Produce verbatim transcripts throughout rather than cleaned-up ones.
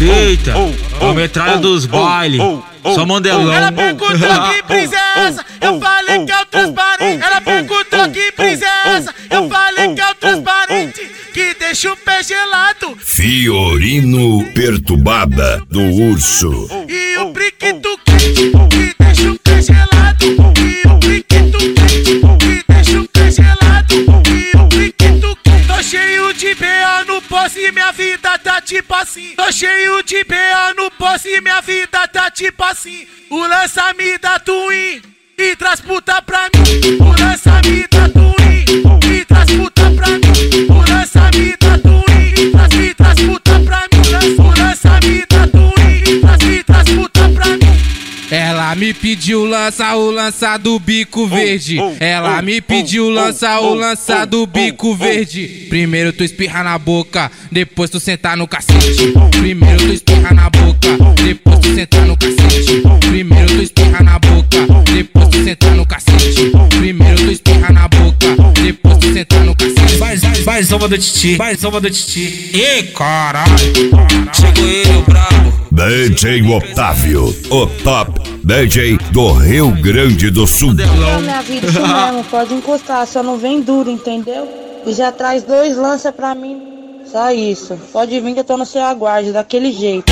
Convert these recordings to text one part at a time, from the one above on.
Eita, a metralha dos bailes, só mandelão. Ela perguntou que princesa, eu falei que é o transparente. Ela perguntou que princesa, eu falei que é o transparente, que deixa o pé gelado. Fiorino perturbada do urso. E o priquito quente, que deixa o pé gelado. E o priquito quente, que deixa o pé gelado. E o priquito quente. Tô cheio de B A no posse e minha vida tá tipo assim. Tô cheio de B A no posse e minha vida tá tipo assim. O lança me dá twin e traz puta pra mim. O lança me dá twin e traz puta pra mim. O lança me dá twin e traz, e traz puta pra mim. O lança me dá twin e traz, e traz puta pra mim. Ela me pediu lança o lança do bico verde. Ela me pediu lança o lança do bico verde. Primeiro tu espirra na boca, depois tu sentar no cacete. Primeiro tu espirra na boca, depois tu sentar no cacete. Primeiro tu espirra na boca, depois tu sentar no cacete. Primeiro tu espirra na boca, depois tu sentar no cacete. Vai, vai, vai, zoma do titi, vai, zoma do titi. Ih, caralho, chegou ele, o brabo. D J Otávio, o top D J do Rio Grande do Sul. É minha vida, isso mesmo, pode encostar, só não vem duro, entendeu? E já traz dois lança pra mim, só isso. Pode vir que eu tô no seu aguardo, daquele jeito.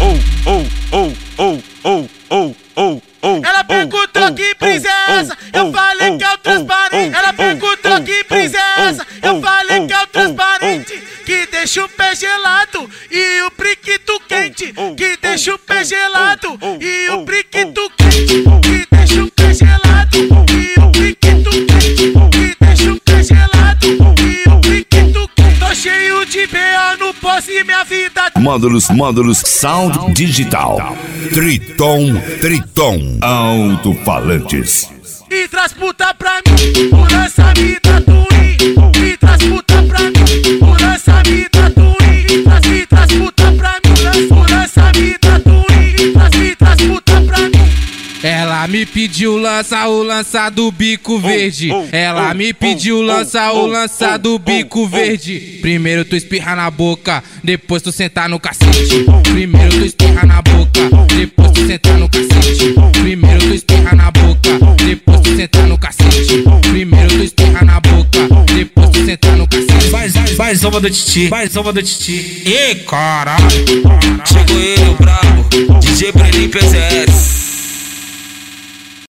Ela perguntou que princesa, eu falei que é o transparente. Ela perguntou que princesa, eu falei que é o transparente, que deixa o pé gelado. E o priquito quente, que deixa o pé gelado. E o priquito quente, que deixa o pé gelado. E o priquito quente, que deixa o pé gelado. E o priquito quente. Tô cheio de B A no posse e minha vida. Módulos, módulos, sound digital. Triton, Triton, alto-falantes. E traz puta pra mim, o lança me dá twin. E traz puta pra mim, o lança me dá twin. E traz, e traz puta pra mim, o lança me dá twin. E traz, e traz puta pra mim. ela me pediu lança o lança do bico verde. Ela me pediu lança o lança do bico verde. Primeiro tu espirra na boca, depois tu sentar no cacete. Primeiro tu espirra na boca, depois tu sentar no cacete. Primeiro tu espirra na boca, depois tu sentar no cacete. Primeiro tu espirra na boca, depois tu sentar no cacete. Vai, vai, vai, zoma do titi, vai, zoma do titi. Ih, caralho, chegou ele, o brabo, D J Breninho P C S.